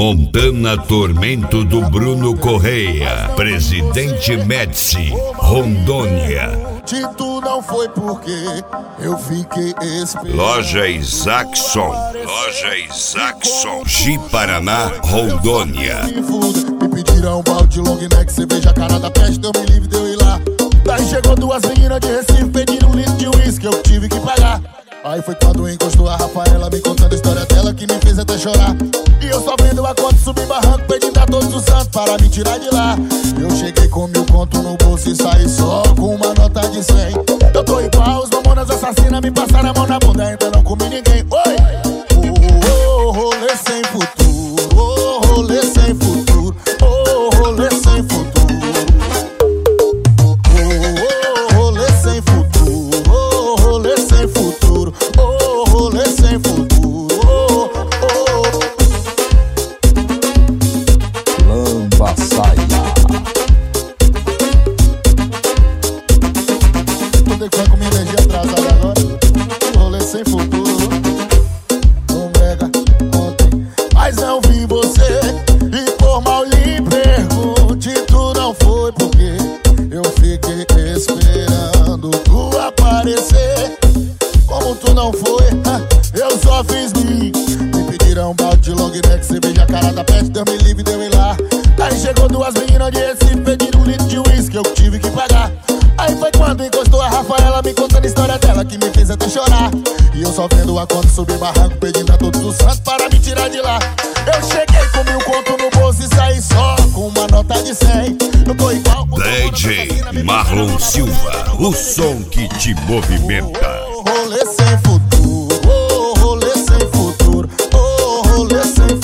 Montana Tormento do Bruno Correia, Presidente Médici, Rondônia. Tito não foi porque eu fiquei esperando. Loja Isaacson, Ji Paraná, Rondônia. Me pediram um balde de long neck, cerveja, a cara da peste, Deus me livre de eu ir lá. Daí chegou duas meninas de Recife, pediram um litro de uísque, eu tive que pagar. Aí foi quando encostou a Rafaela, me contando a história dela, que me fez até chorar. E eu só vendo a conta subir barranco, pedindo a todos os santos para me tirar de lá. Eu cheguei com 1000 conto no bolso e saí só com uma nota de 100. Eu tô igual os mamonas assassinas, me passaram a mão na bunda, ainda não comi ninguém. Oi! Rolê sem futuro, rolê sem futuro, rolê sem futuro. Rolê sem futuro, rolê sem futuro, rolê sem futuro. Lamba saia. Tô deixando com minha energia atrasada agora. Rolê sem futuro. Mas não vi você e por mal lhe pergunte, tu não foi porque eu fiquei esperando tu aparecer. Como tu não foi, eu só fiz mim. Me pediram um balde de long neck, cerveja, a cara da peste, Deus me livre de eu ir lá. Aí chegou duas meninas de Recife, pediram um litro de uísque, eu tive que pagar. Aí foi quando encostou a Rafaela, me contando a história dela, que me fez até chorar. E eu só vendo a conta subir barranco, pedindo a todos os santos para me tirar de lá. Eu cheguei com 1000 conto no bolso e saí só com uma nota de 100. Eu tô igual DJ Marlon Silva, o som que te movimenta. Rolê sem futuro, rolê sem futuro, rolê sem futuro.